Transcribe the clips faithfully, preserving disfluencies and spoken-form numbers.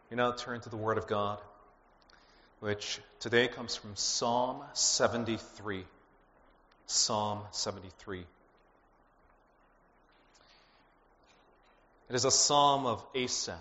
We now turn to the Word of God, which today comes from Psalm seventy-three. Psalm seventy-three. It is a psalm of Asaph.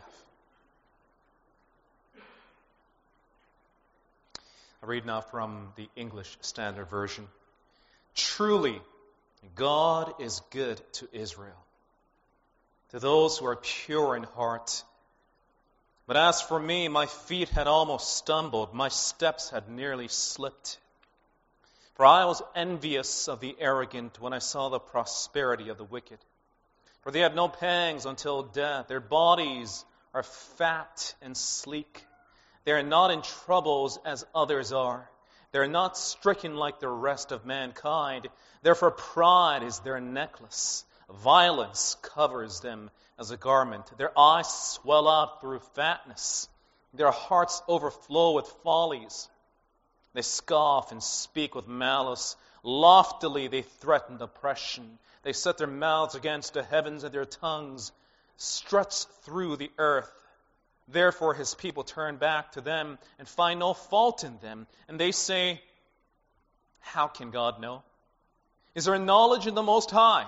I read now from the English Standard Version. Truly, God is good to Israel, to those who are pure in heart. But as for me, my feet had almost stumbled, my steps had nearly slipped. For I was envious of the arrogant when I saw the prosperity of the wicked. For they have no pangs until death. Their bodies are fat and sleek. They are not in troubles as others are. They are not stricken like the rest of mankind. Therefore pride is their necklace. Violence covers them as a garment. Their eyes swell out through fatness. Their hearts overflow with follies. They scoff and speak with malice. Loftily they threaten oppression. They set their mouths against the heavens, and their tongues struts through the earth. Therefore his people turn back to them and find no fault in them. And they say, how can God know? Is there knowledge in the Most High?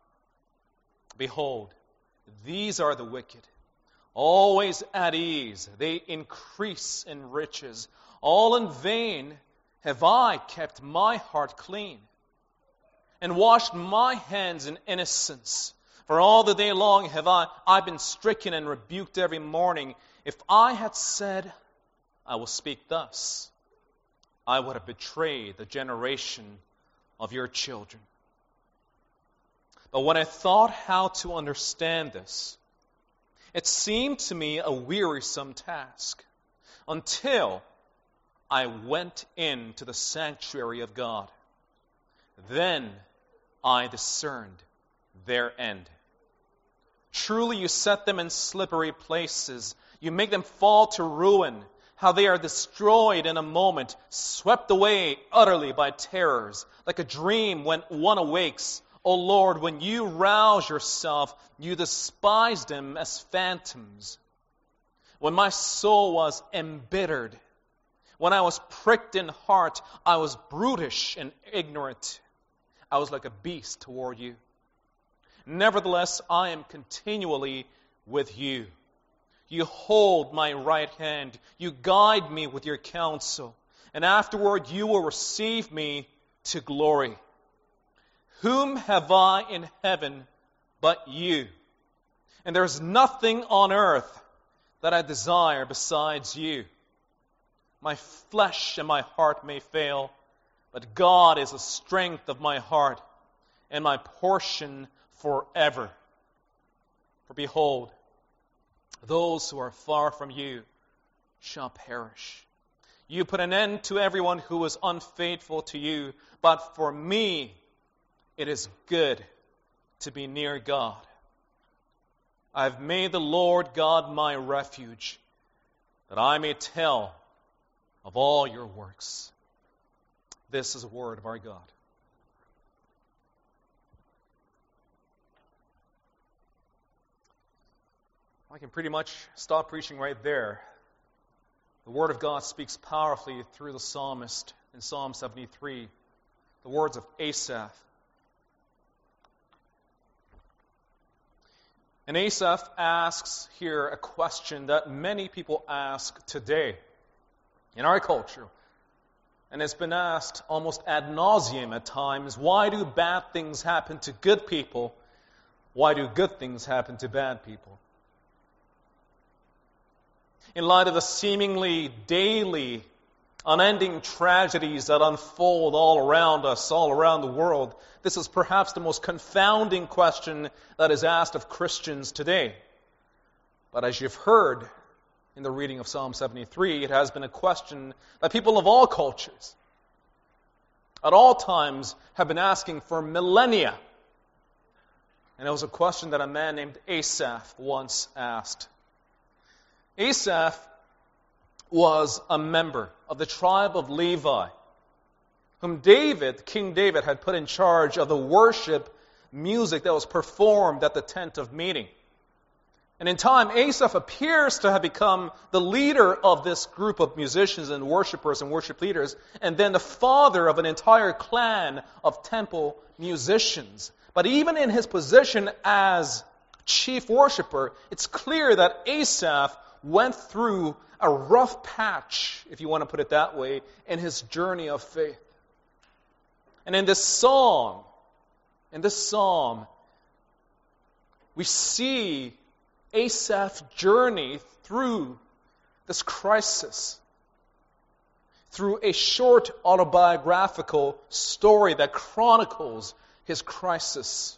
Behold, these are the wicked, always at ease. They increase in riches. All in vain have I kept my heart clean and washed my hands in innocence. For all the day long have I, I been stricken and rebuked every morning. If I had said, I will speak thus, I would have betrayed the generation of your children. But when I thought how to understand this, it seemed to me a wearisome task, until I went into the sanctuary of God. Then I discerned their end. Truly you set them in slippery places. You make them fall to ruin. How they are destroyed in a moment, swept away utterly by terrors, like a dream when one awakes. O Lord, when you rouse yourself, you despise them as phantoms. When my soul was embittered, when I was pricked in heart, I was brutish and ignorant. I was like a beast toward you. Nevertheless, I am continually with you. You hold my right hand. You guide me with your counsel. And afterward you will receive me to glory. Whom have I in heaven but you? And there is nothing on earth that I desire besides you. My flesh and my heart may fail, but God is the strength of my heart and my portion forever. For behold, those who are far from you shall perish. You put an end to everyone who is unfaithful to you, but for me it is good to be near God. I have made the Lord God my refuge, that I may tell of all your works. This is the word of our God. I can pretty much stop preaching right there. The Word of God speaks powerfully through the psalmist in Psalm seventy-three. The words of Asaph. And Asaph asks here a question that many people ask today in our culture. And it's been asked almost ad nauseum at times. Why do bad things happen to good people? Why do good things happen to bad people? In light of the seemingly daily, unending tragedies that unfold all around us, all around the world, this is perhaps the most confounding question that is asked of Christians today. But as you've heard in the reading of Psalm seventy-three, it has been a question that people of all cultures, at all times, have been asking for millennia. And it was a question that a man named Asaph once asked. Asaph was a member of the tribe of Levi, whom David, King David, had put in charge of the worship music that was performed at the tent of meeting. And in time, Asaph appears to have become the leader of this group of musicians and worshipers and worship leaders, and then the father of an entire clan of temple musicians. But even in his position as chief worshiper, it's clear that Asaph went through a rough patch, if you want to put it that way, in his journey of faith. And in this song, in this psalm, we see Asaph's journey through this crisis, through a short autobiographical story that chronicles his crisis.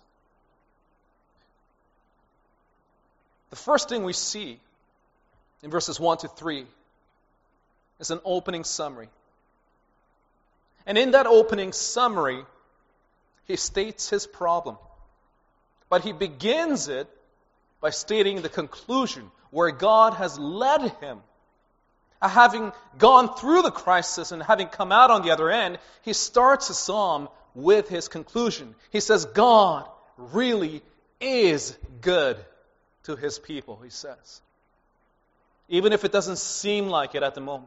The first thing we see in verses one to three is an opening summary. And in that opening summary, he states his problem. But he begins it by stating the conclusion where God has led him. Having gone through the crisis and having come out on the other end, he starts the psalm with his conclusion. He says, God really is good to his people, he says. Even if it doesn't seem like it at the moment.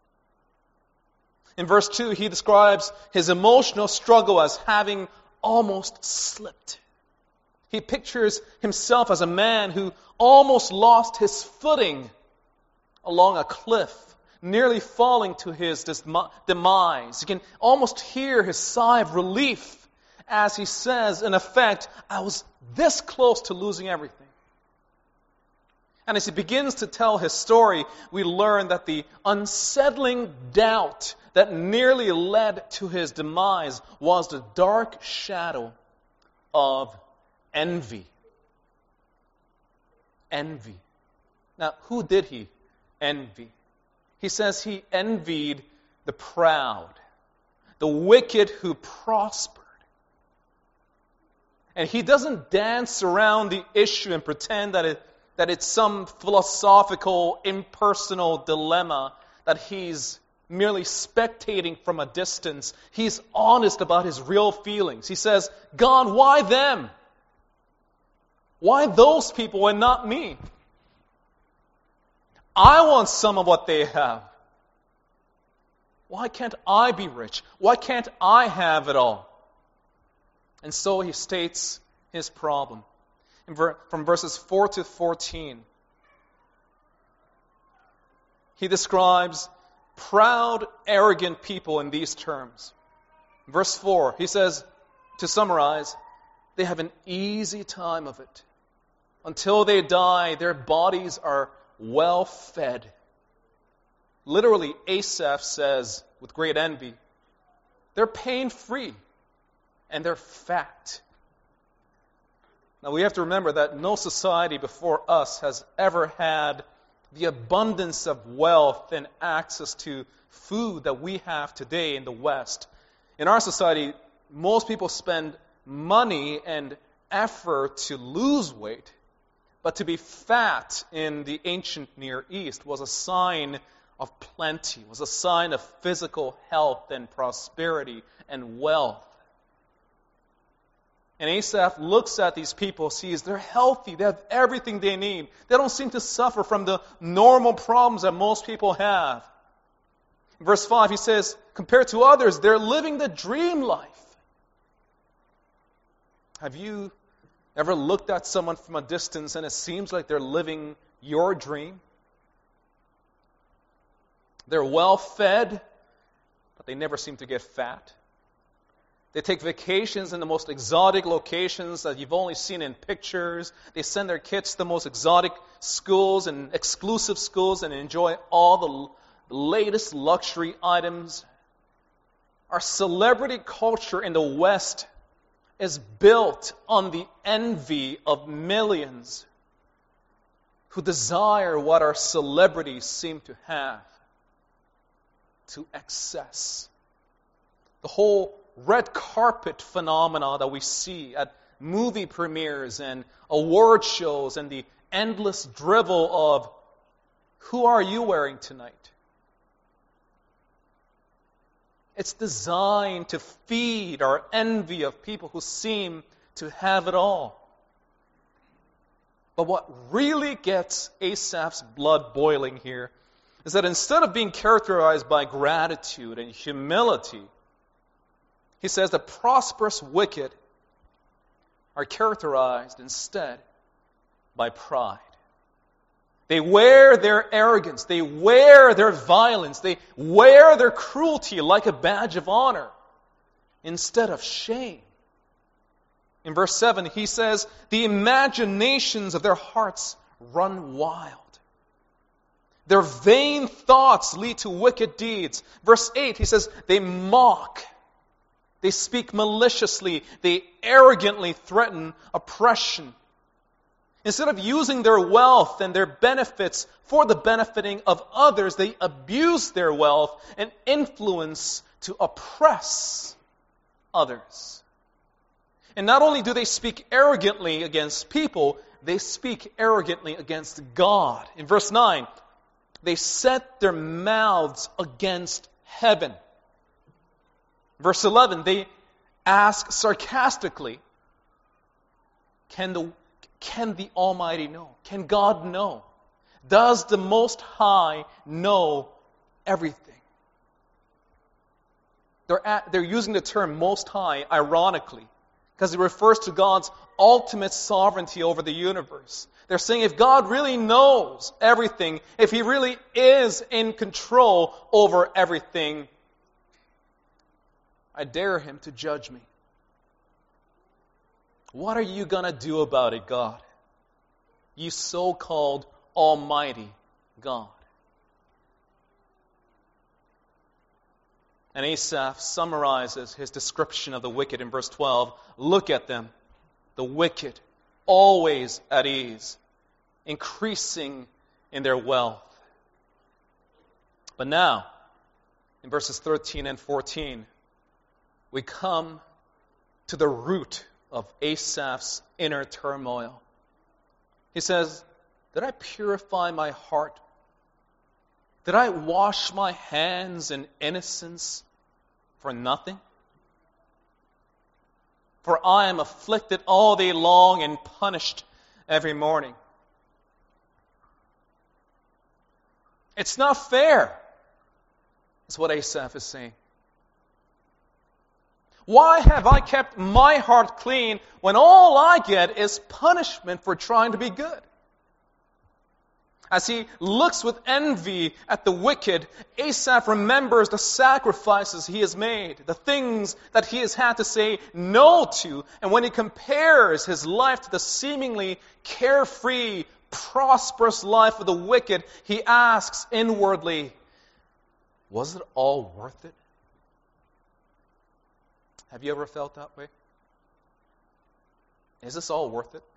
In verse two, he describes his emotional struggle as having almost slipped. He pictures himself as a man who almost lost his footing along a cliff, nearly falling to his demise. You can almost hear his sigh of relief as he says, in effect, I was this close to losing everything. And as he begins to tell his story, we learn that the unsettling doubt that nearly led to his demise was the dark shadow of envy. Envy. Now, who did he envy? He says he envied the proud, the wicked who prospered. And he doesn't dance around the issue and pretend that it, that it's some philosophical, impersonal dilemma that he's merely spectating from a distance. He's honest about his real feelings. He says, God, why them? Why those people and not me? I want some of what they have. Why can't I be rich? Why can't I have it all? And so he states his problem. In ver- from verses four to fourteen, he describes proud, arrogant people in these terms. Verse four, he says, to summarize, they have an easy time of it. Until they die, their bodies are well fed. Literally, Asaph says, with great envy, they're pain-free and they're fat. Now we have to remember that no society before us has ever had the abundance of wealth and access to food that we have today in the West. In our society, most people spend money and effort to lose weight, but to be fat in the ancient Near East was a sign of plenty, was a sign of physical health and prosperity and wealth. And Asaph looks at these people, sees they're healthy, they have everything they need. They don't seem to suffer from the normal problems that most people have. In verse five, he says, compared to others, they're living the dream life. Have you ever looked at someone from a distance and it seems like they're living your dream? They're well fed, but they never seem to get fat. They take vacations in the most exotic locations that you've only seen in pictures. They send their kids to the most exotic schools and exclusive schools and enjoy all the latest luxury items. Our celebrity culture in the West is built on the envy of millions who desire what our celebrities seem to have to excess. The whole red carpet phenomena that we see at movie premieres and award shows and the endless drivel of who are you wearing tonight? It's designed to feed our envy of people who seem to have it all. But what really gets Asaph's blood boiling here is that instead of being characterized by gratitude and humility, he says the prosperous wicked are characterized instead by pride. They wear their arrogance, they wear their violence, they wear their cruelty like a badge of honor instead of shame. In verse seven, he says, the imaginations of their hearts run wild. Their vain thoughts lead to wicked deeds. Verse eight, he says, they mock. They speak maliciously. They arrogantly threaten oppression. Instead of using their wealth and their benefits for the benefiting of others, they abuse their wealth and influence to oppress others. And not only do they speak arrogantly against people, they speak arrogantly against God. In verse nine, they set their mouths against heaven. Verse eleven, they ask sarcastically, can the, can the Almighty know? Can God know? Does the Most High know everything? They're, at, they're using the term Most High ironically, because it refers to God's ultimate sovereignty over the universe. They're saying if God really knows everything, if He really is in control over everything, I dare Him to judge me. What are you going to do about it, God? You so-called Almighty God. And Asaph summarizes his description of the wicked in verse twelve. Look at them, the wicked, always at ease, increasing in their wealth. But now, in verses thirteen and fourteen, we come to the root of Asaph's inner turmoil. He says, did I purify my heart? Did I wash my hands in innocence for nothing? For I am afflicted all day long and punished every morning. It's not fair. That's what Asaph is saying. Why have I kept my heart clean when all I get is punishment for trying to be good? As he looks with envy at the wicked, Asaph remembers the sacrifices he has made, the things that he has had to say no to. And when he compares his life to the seemingly carefree, prosperous life of the wicked, he asks inwardly, was it all worth it? Have you ever felt that way? Is this all worth it?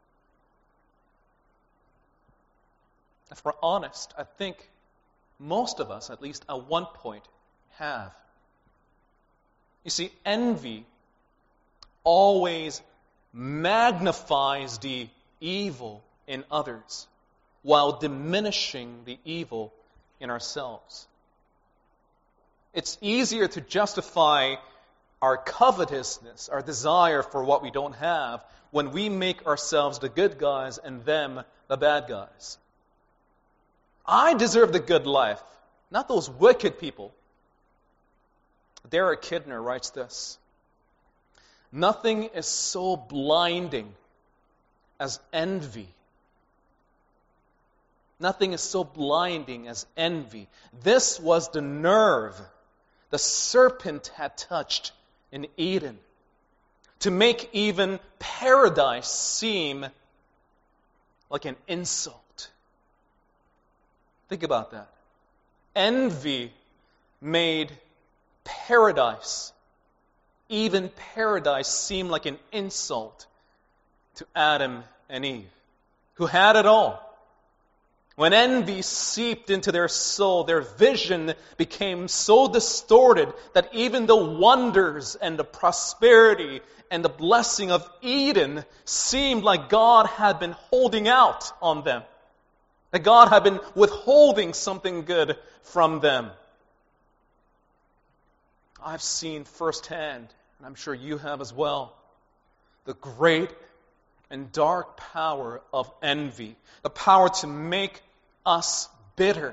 If we're honest, I think most of us, at least at one point, have. You see, envy always magnifies the evil in others while diminishing the evil in ourselves. It's easier to justify our covetousness, our desire for what we don't have, when we make ourselves the good guys and them the bad guys. I deserve the good life, not those wicked people. Derek Kidner writes this: nothing is so blinding as envy. Nothing is so blinding as envy. This was the nerve the serpent had touched in Eden to make even paradise seem like an insult. Think about that. Envy made paradise, even paradise, seem like an insult to Adam and Eve, who had it all. When envy seeped into their soul, their vision became so distorted that even the wonders and the prosperity and the blessing of Eden seemed like God had been holding out on them. That God had been withholding something good from them. I've seen firsthand, and I'm sure you have as well, the great and dark power of envy, the power to make us bitter,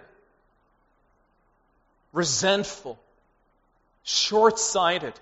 resentful, short-sighted.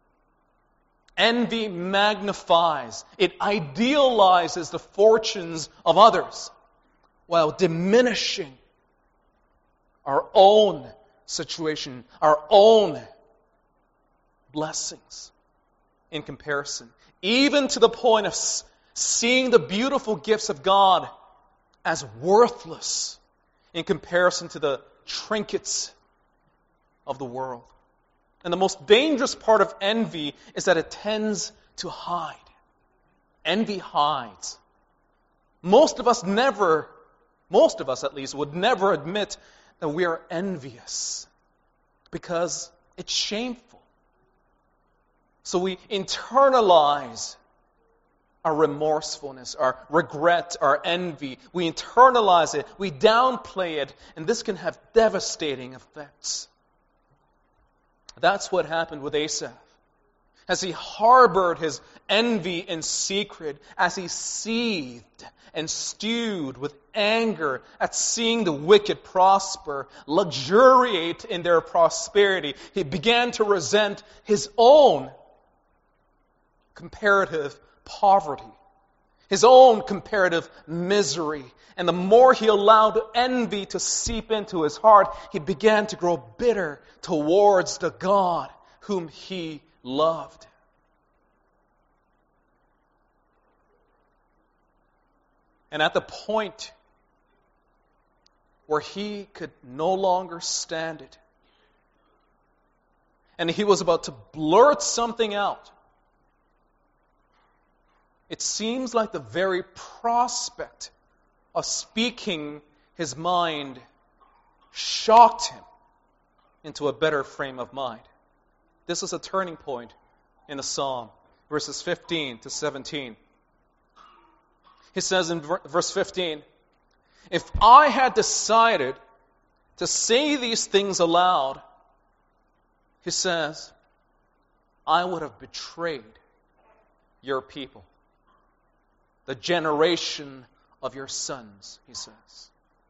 Envy magnifies, it idealizes the fortunes of others while diminishing our own situation, our own blessings in comparison, even to the point of seeing the beautiful gifts of God as worthless in comparison to the trinkets of the world. And the most dangerous part of envy is that it tends to hide. Envy hides. Most of us never, most of us at least, would never admit that we are envious because it's shameful. So we internalize our remorsefulness, our regret, our envy. We internalize it, we downplay it, and this can have devastating effects. That's what happened with Asaph. As he harbored his envy in secret, as he seethed and stewed with anger at seeing the wicked prosper, luxuriate in their prosperity, he began to resent his own comparative poverty, his own comparative misery. And the more he allowed envy to seep into his heart, he began to grow bitter towards the God whom he loved. And at the point where he could no longer stand it, and he was about to blurt something out, it seems like the very prospect of speaking his mind shocked him into a better frame of mind. This is a turning point in the psalm, verses fifteen to seventeen. He says in verse fifteen, "If I had decided to say these things aloud," he says, "I would have betrayed your people, the generation of your sons," he says.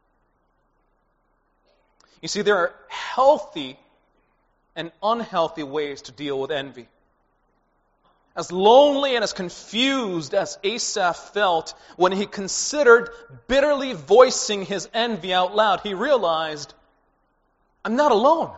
You see, there are healthy and unhealthy ways to deal with envy. As lonely and as confused as Asaph felt when he considered bitterly voicing his envy out loud, he realized, I'm not alone.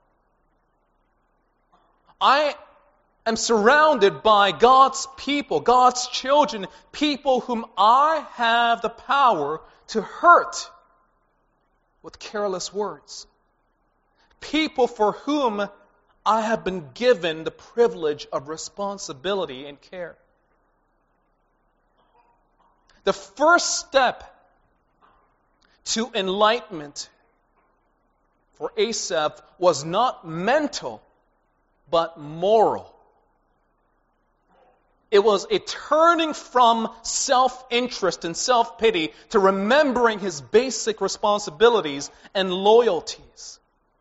I am surrounded by God's people, God's children, people whom I have the power to hurt with careless words. People for whom I have been given the privilege of responsibility and care. The first step to enlightenment for Asaph was not mental, but moral. It was a turning from self-interest and self-pity to remembering his basic responsibilities and loyalties.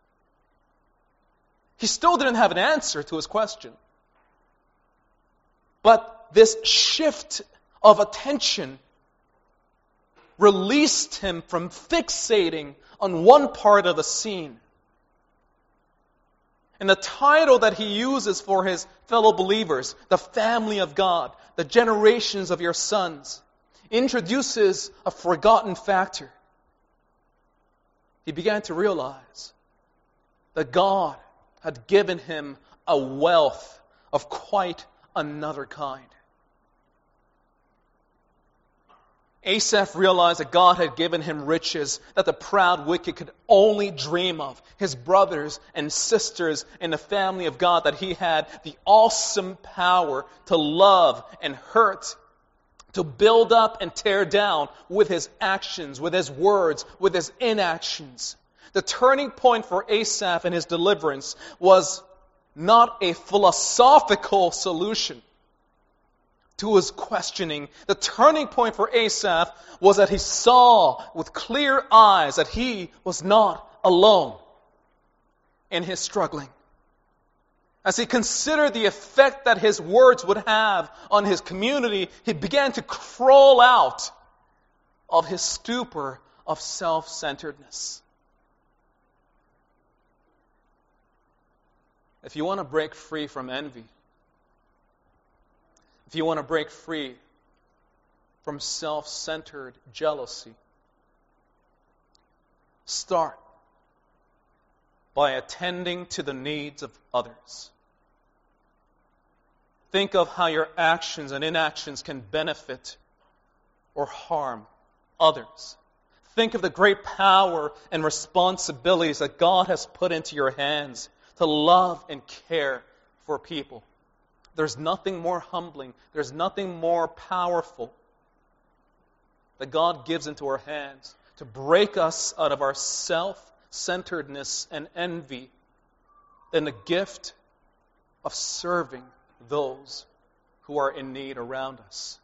He still didn't have an answer to his question. But this shift of attention released him from fixating on one part of the scene. And the title that he uses for his fellow believers, the family of God, the generations of your sons, introduces a forgotten factor. He began to realize that God had given him a wealth of quite another kind. Asaph realized that God had given him riches that the proud wicked could only dream of. His brothers and sisters in the family of God, that he had the awesome power to love and hurt, to build up and tear down with his actions, with his words, with his inactions. The turning point for Asaph and his deliverance was not a philosophical solution to his questioning. The turning point for Asaph was that he saw with clear eyes that he was not alone in his struggling. As he considered the effect that his words would have on his community, he began to crawl out of his stupor of self-centeredness. If you want to break free from envy, if you want to break free from self-centered jealousy, start by attending to the needs of others. Think of how your actions and inactions can benefit or harm others. Think of the great power and responsibilities that God has put into your hands to love and care for people. There's nothing more humbling, there's nothing more powerful that God gives into our hands to break us out of our self-centeredness and envy than the gift of serving those who are in need around us.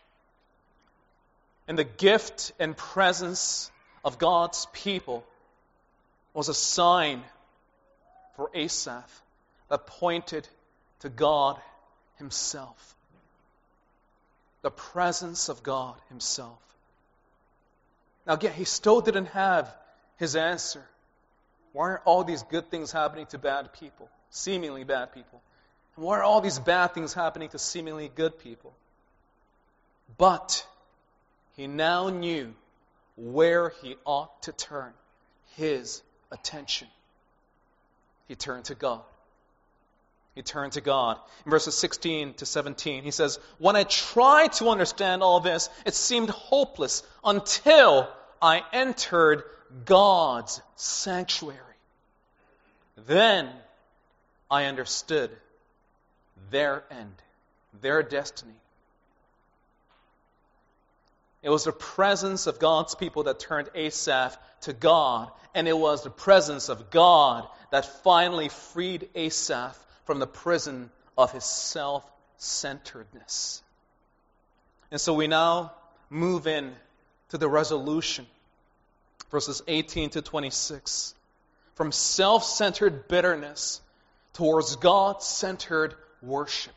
And the gift and presence of God's people was a sign for Asaph that pointed to God Himself. The presence of God Himself. Now again, he still didn't have his answer. Why are all these good things happening to bad people? Seemingly bad people. And why are all these bad things happening to seemingly good people? But he now knew where he ought to turn his attention. He turned to God. He turned to God. In verses sixteen to seventeen, he says, "When I tried to understand all this, it seemed hopeless until I entered God's sanctuary. Then I understood their end, their destiny." It was the presence of God's people that turned Asaph to God, and it was the presence of God that finally freed Asaph from the prison of his self-centeredness. And so we now move in to the resolution, verses eighteen to twenty-six. From self-centered bitterness towards God-centered worship.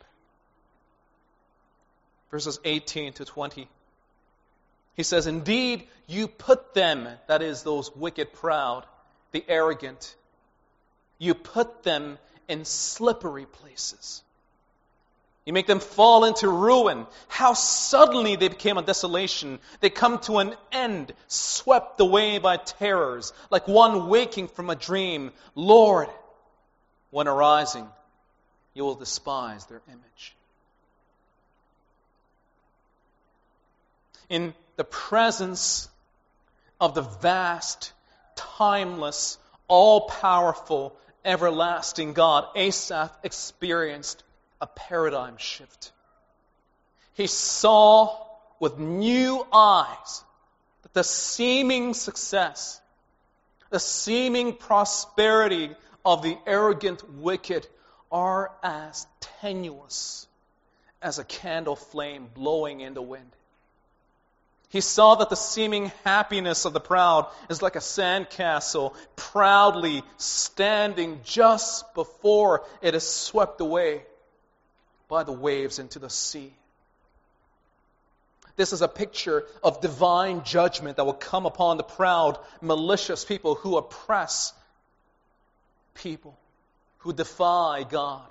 Verses eighteen to twenty. He says, "Indeed, you put them," that is, those wicked, proud, the arrogant, "you put them in slippery places. You make them fall into ruin. How suddenly they became a desolation. They come to an end, swept away by terrors, like one waking from a dream. Lord, when arising, you will despise their image." In the presence of the vast, timeless, all-powerful, everlasting God, Asaph experienced a paradigm shift. He saw with new eyes that the seeming success, the seeming prosperity of the arrogant wicked are as tenuous as a candle flame blowing in the wind. He saw that the seeming happiness of the proud is like a sandcastle proudly standing just before it is swept away by the waves into the sea. This is a picture of divine judgment that will come upon the proud, malicious people who oppress people, who defy God.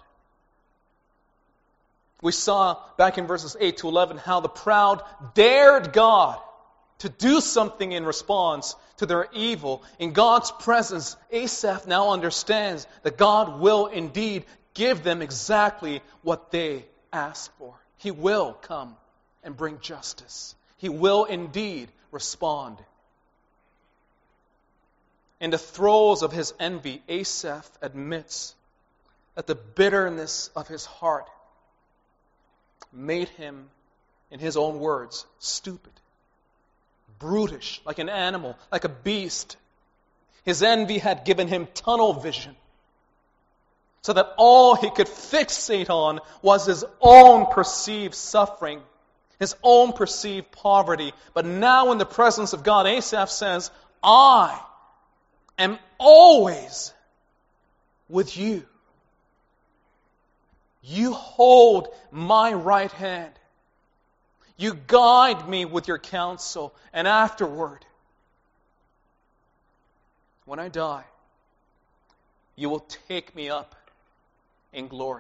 We saw back in verses eight to eleven how the proud dared God to do something in response to their evil. In God's presence, Asaph now understands that God will indeed give them exactly what they ask for. He will come and bring justice. He will indeed respond. In the throes of his envy, Asaph admits that the bitterness of his heart made him, in his own words, stupid, brutish, like an animal, like a beast. His envy had given him tunnel vision, so that all he could fixate on was his own perceived suffering, his own perceived poverty. But now in the presence of God, Asaph says, "I am always with you." You hold my right hand. You guide me with your counsel. And afterward, when I die, you will take me up in glory.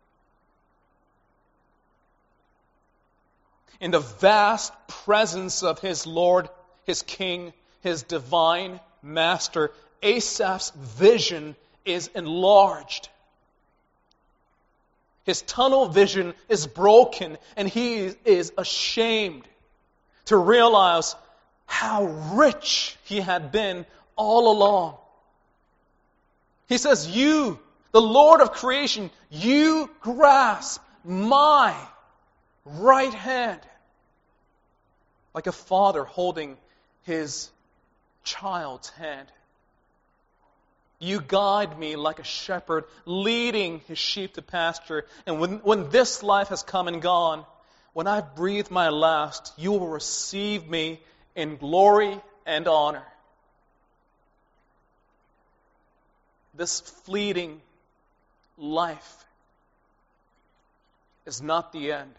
In the vast presence of his Lord, his King, his divine Master, Asaph's vision is enlarged. His tunnel vision is broken, and he is ashamed to realize how rich he had been all along. He says, you, the Lord of creation, you grasp my right hand. Like a father holding his child's hand. You guide me like a shepherd leading his sheep to pasture. And when, when this life has come and gone, when I breathe my last, you will receive me in glory and honor. This fleeting life is not the end.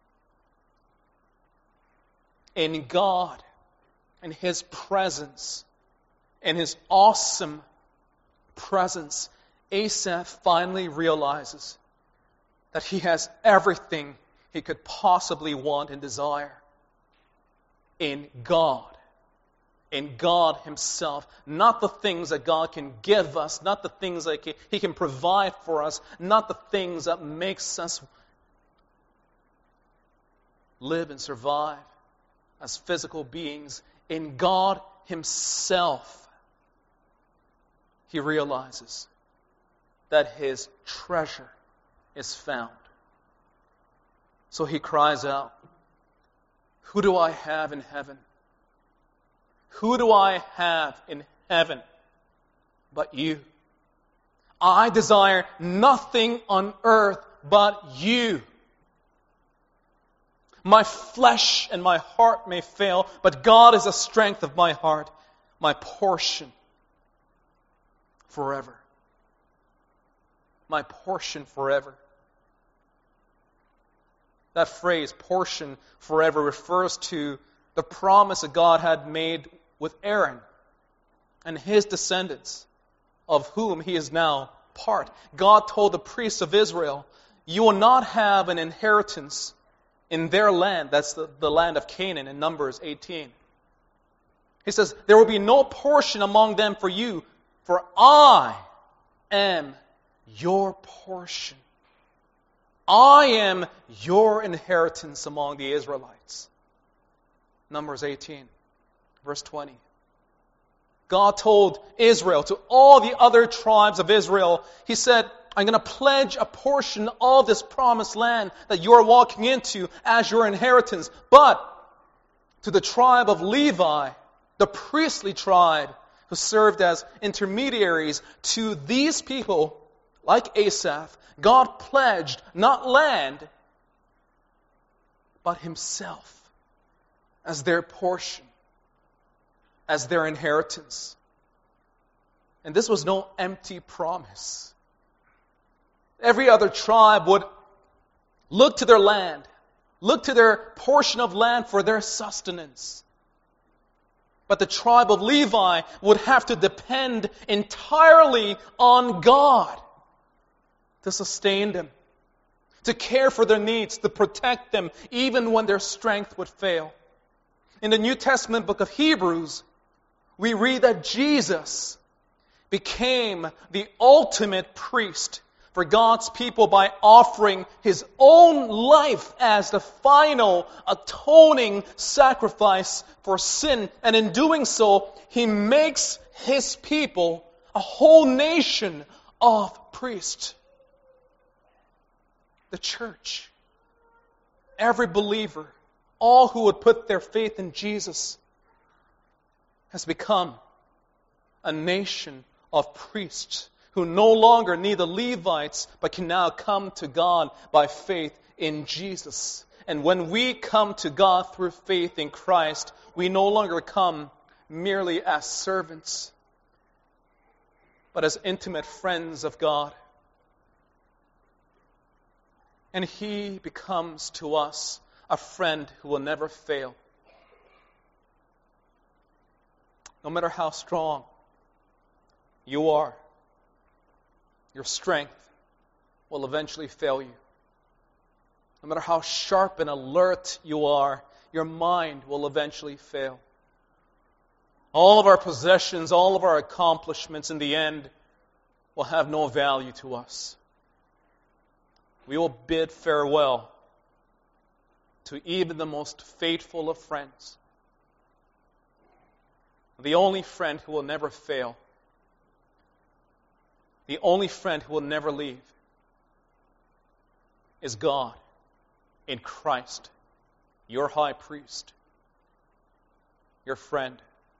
In God, in His presence, in His awesome presence, Asaph finally realizes that he has everything he could possibly want and desire in God. In God Himself. Not the things that God can give us, not the things that He can provide for us, not the things that makes us live and survive as physical beings. In God Himself, he realizes that his treasure is found. So he cries out, who do I have in heaven? Who do I have in heaven but you? I desire nothing on earth but you. My flesh and my heart may fail, but God is the strength of my heart, my portion forever. My portion forever. That phrase, portion forever, refers to the promise that God had made with Aaron and his descendants, of whom he is now part. God told the priests of Israel, you will not have an inheritance in their land. That's the, the land of Canaan in Numbers eighteen. He says, there will be no portion among them for you, for I am your portion. I am your inheritance among the Israelites. Numbers eighteen, verse twenty. God told Israel, to all the other tribes of Israel, He said, I'm going to pledge a portion of this promised land that you are walking into as your inheritance. But to the tribe of Levi, the priestly tribe, who served as intermediaries to these people, like Asaph, God pledged not land, but Himself as their portion, as their inheritance. And this was no empty promise. Every other tribe would look to their land, look to their portion of land for their sustenance. But the tribe of Levi would have to depend entirely on God to sustain them, to care for their needs, to protect them, even when their strength would fail. In the New Testament book of Hebrews, we read that Jesus became the ultimate priest for God's people by offering His own life as the final atoning sacrifice for sin. And in doing so, He makes His people a whole nation of priests. The church, every believer, all who would put their faith in Jesus, has become a nation of priests who no longer need the Levites, but can now come to God by faith in Jesus. And when we come to God through faith in Christ, we no longer come merely as servants, but as intimate friends of God. And He becomes to us a friend who will never fail. No matter how strong you are, your strength will eventually fail you. No matter how sharp and alert you are, your mind will eventually fail. All of our possessions, all of our accomplishments in the end will have no value to us. We will bid farewell to even the most faithful of friends. The only friend who will never fail, the only friend who will never leave, is God in Christ, your high priest, your friend.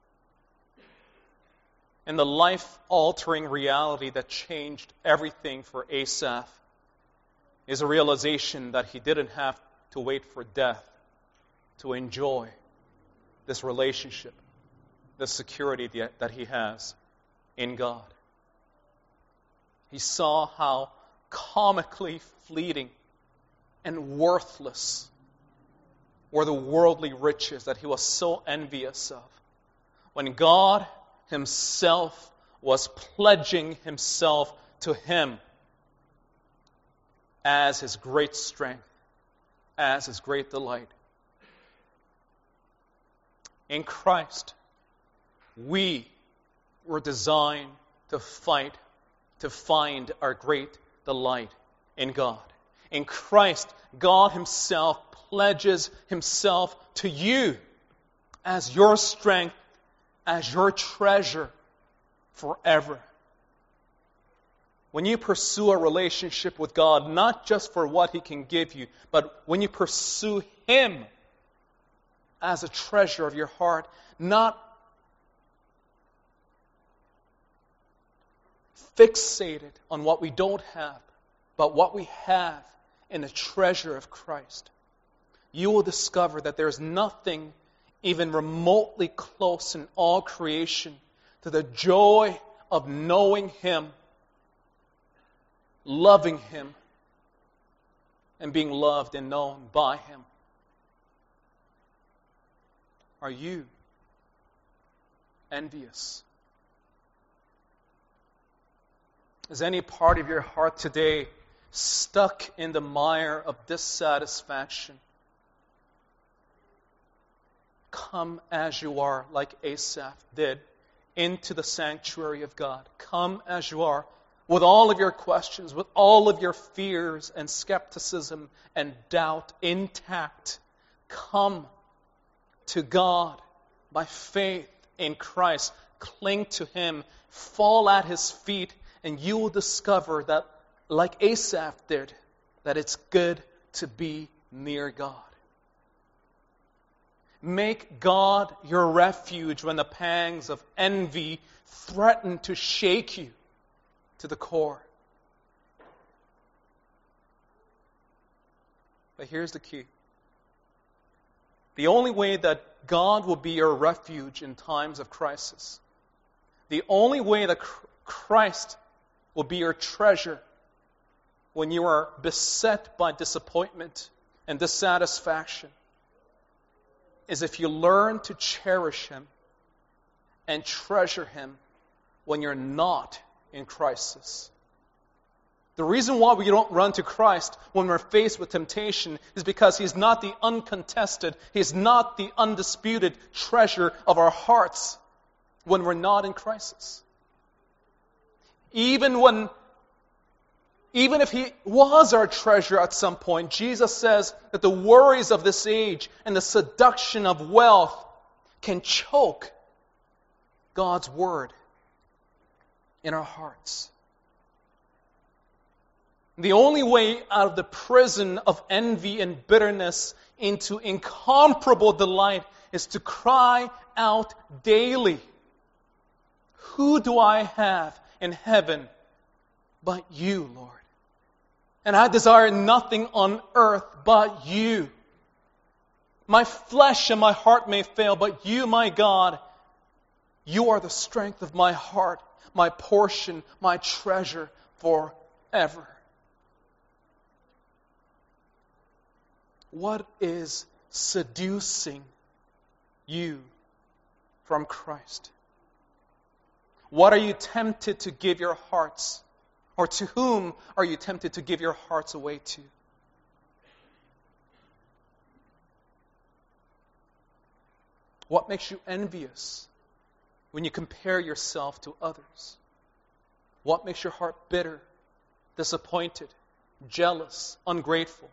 And the life-altering reality that changed everything for Asaph is a realization that he didn't have to wait for death to enjoy this relationship, the security that he has in God. He saw how comically fleeting and worthless were the worldly riches that he was so envious of, when God Himself was pledging Himself to him as his great strength, as his great delight. In Christ, we were designed to fight, to find our great delight in God. In Christ, God Himself pledges Himself to you as your strength, as your treasure forever. When you pursue a relationship with God, not just for what He can give you, but when you pursue Him as a treasure of your heart, not fixated on what we don't have, but what we have in the treasure of Christ, you will discover that there's nothing even remotely close in all creation to the joy of knowing Him, loving Him, and being loved and known by Him. Are you envious? Is any part of your heart today stuck in the mire of dissatisfaction? Come as you are, like Asaph did, into the sanctuary of God. Come as you are, with all of your questions, with all of your fears and skepticism and doubt intact. Come to God by faith in Christ. Cling to Him. Fall at His feet, and you will discover that, like Asaph did, that it's good to be near God. Make God your refuge when the pangs of envy threaten to shake you to the core. But here's the key. The only way that God will be your refuge in times of crisis, the only way that Christ will be your treasure when you are beset by disappointment and dissatisfaction, is if you learn to cherish Him and treasure Him when you're not in crisis. The reason why we don't run to Christ when we're faced with temptation is because He's not the uncontested, He's not the undisputed treasure of our hearts when we're not in crisis. Even when Even if He was our treasure at some point, Jesus says that the worries of this age and the seduction of wealth can choke God's Word in our hearts. The only way out of the prison of envy and bitterness into incomparable delight is to cry out daily, "Who do I have in heaven but You, Lord? And I desire nothing on earth but You. My flesh and my heart may fail, but You, my God, You are the strength of my heart, my portion, my treasure forever." What is seducing you from Christ? What are you tempted to give your hearts? Or to whom are you tempted to give your hearts away to? What makes you envious when you compare yourself to others? What makes your heart bitter, disappointed, jealous, ungrateful?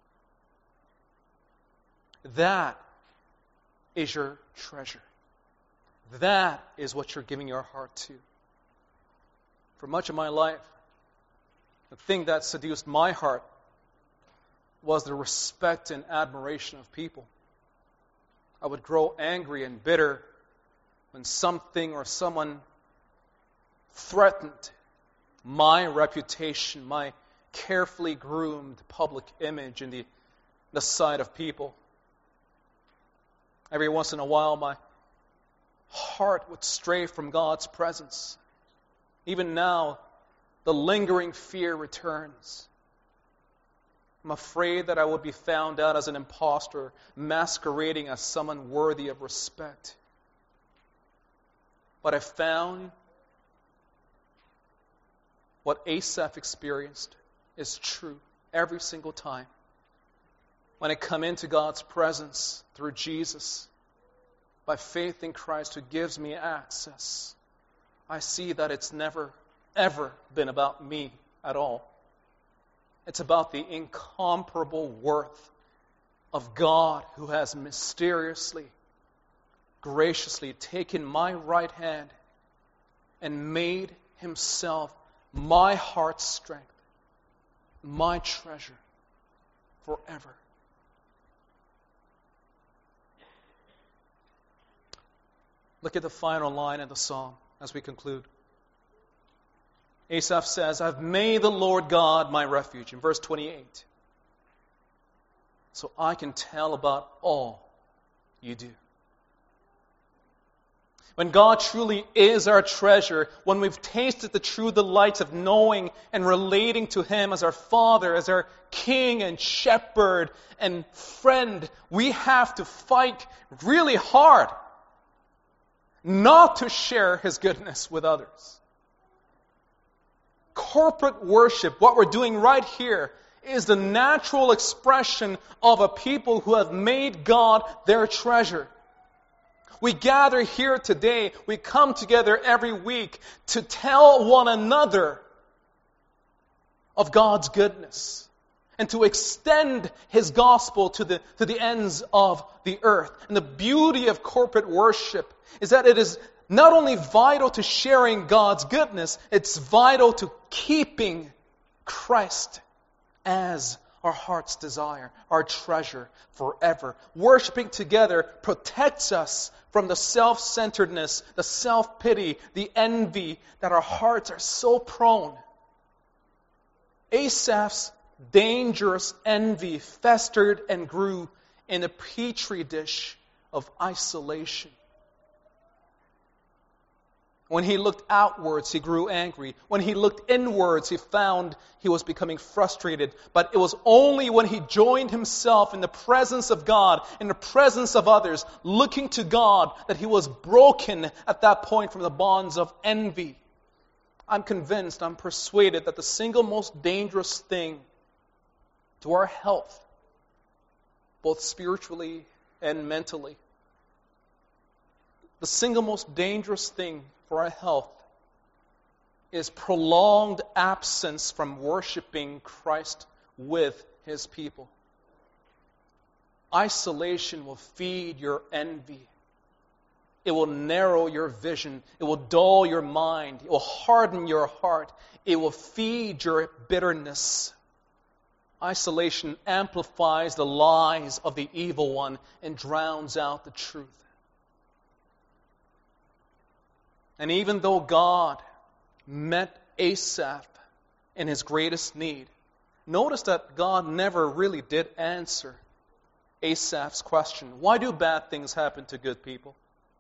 That is your treasure. That is what you're giving your heart to. For much of my life, the thing that seduced my heart was the respect and admiration of people. I would grow angry and bitter when something or someone threatened my reputation, my carefully groomed public image in the, the sight of people. Every once in a while, my heart would stray from God's presence. Even now, the lingering fear returns. I'm afraid that I would be found out as an impostor, masquerading as someone worthy of respect. But I found what Asaph experienced is true every single time. When I come into God's presence through Jesus, by faith in Christ who gives me access, I see that it's never, ever been about me at all. It's about the incomparable worth of God who has mysteriously, graciously taken my right hand and made himself my heart's strength, my treasure forever. Look at the final line of the psalm as we conclude. Asaph says, I've made the Lord God my refuge, in verse twenty-eight. So I can tell about all you do. When God truly is our treasure, when we've tasted the true delights of knowing and relating to Him as our Father, as our King and Shepherd and friend, we have to fight really hard not to share His goodness with others. Corporate worship, what we're doing right here, is the natural expression of a people who have made God their treasure. We gather here today, we come together every week to tell one another of God's goodness and to extend His gospel to the, to the ends of the earth. And the beauty of corporate worship is that it is not only vital to sharing God's goodness, it's vital to keeping Christ as our heart's desire, our treasure forever. Worshipping together protects us from the self-centeredness, the self-pity, the envy that our hearts are so prone. Asaph's dangerous envy festered and grew in a petri dish of isolation. When he looked outwards, he grew angry. When he looked inwards, he found he was becoming frustrated. But it was only when he joined himself in the presence of God, in the presence of others, looking to God, that he was broken at that point from the bonds of envy. I'm convinced, I'm persuaded that the single most dangerous thing to our health, both spiritually and mentally, the single most dangerous thing for our health is prolonged absence from worshiping Christ with His people. Isolation will feed your envy. It will narrow your vision. It will dull your mind. It will harden your heart. It will feed your bitterness. Isolation amplifies the lies of the evil one and drowns out the truth. And even though God met Asaph in his greatest need, notice that God never really did answer Asaph's question. Why do bad things happen to good people?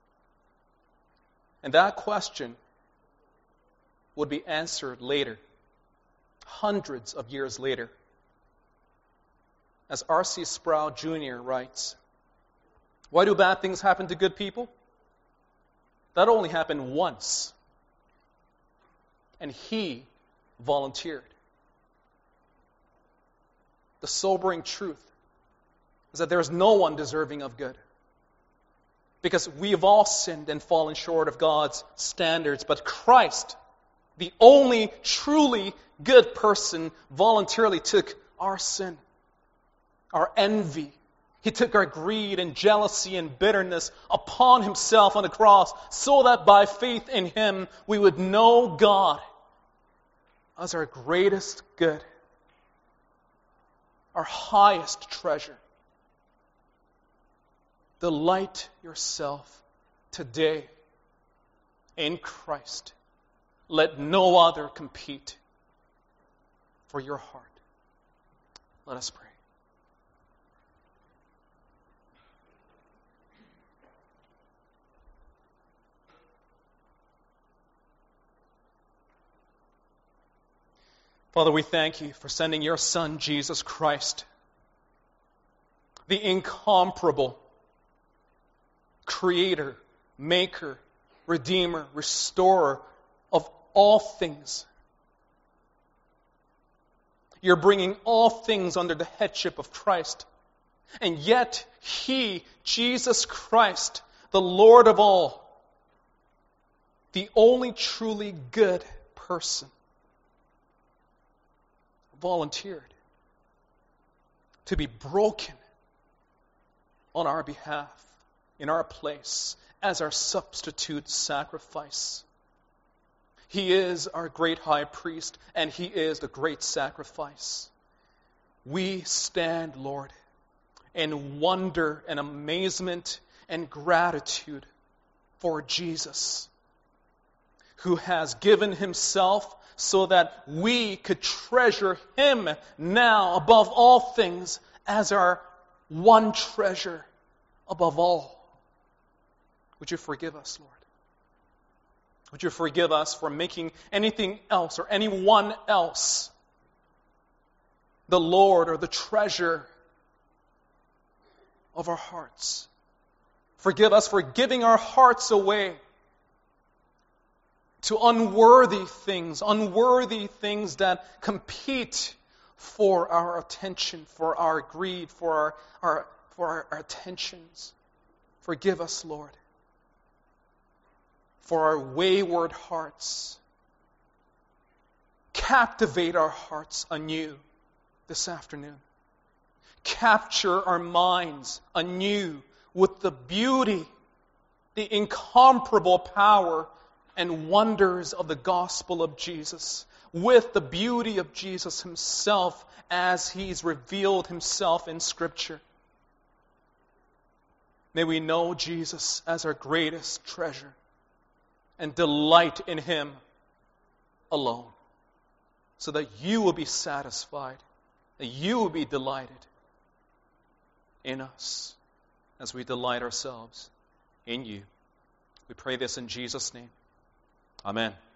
And that question would be answered later, hundreds of years later. As R C Sproul Junior writes, why do bad things happen to good people? That only happened once. And he volunteered. The sobering truth is that there is no one deserving of good. Because we have all sinned and fallen short of God's standards. But Christ, the only truly good person, voluntarily took our sin, our envy. He took our greed and jealousy and bitterness upon himself on the cross so that by faith in him we would know God as our greatest good, our highest treasure. Delight yourself today in Christ. Let no other compete for your heart. Let us pray. Father, we thank you for sending your Son, Jesus Christ, the incomparable Creator, Maker, Redeemer, Restorer of all things. You're bringing all things under the headship of Christ. And yet, He, Jesus Christ, the Lord of all, the only truly good person, volunteered to be broken on our behalf, in our place, as our substitute sacrifice. He is our great high priest, and He is the great sacrifice. We stand, Lord, in wonder and amazement and gratitude for Jesus, who has given Himself so that we could treasure Him now above all things as our one treasure above all. Would you forgive us, Lord? Would you forgive us for making anything else or anyone else the Lord or the treasure of our hearts? Forgive us for giving our hearts away to unworthy things, unworthy things that compete for our attention, for our greed, for our, our, for our, our attentions. Forgive us, Lord, for our wayward hearts. Captivate our hearts anew this afternoon. Capture our minds anew with the beauty, the incomparable power and wonders of the gospel of Jesus, with the beauty of Jesus Himself as He's revealed Himself in Scripture. May we know Jesus as our greatest treasure and delight in Him alone, so that you will be satisfied, that you will be delighted in us as we delight ourselves in you. We pray this in Jesus' name. Amen.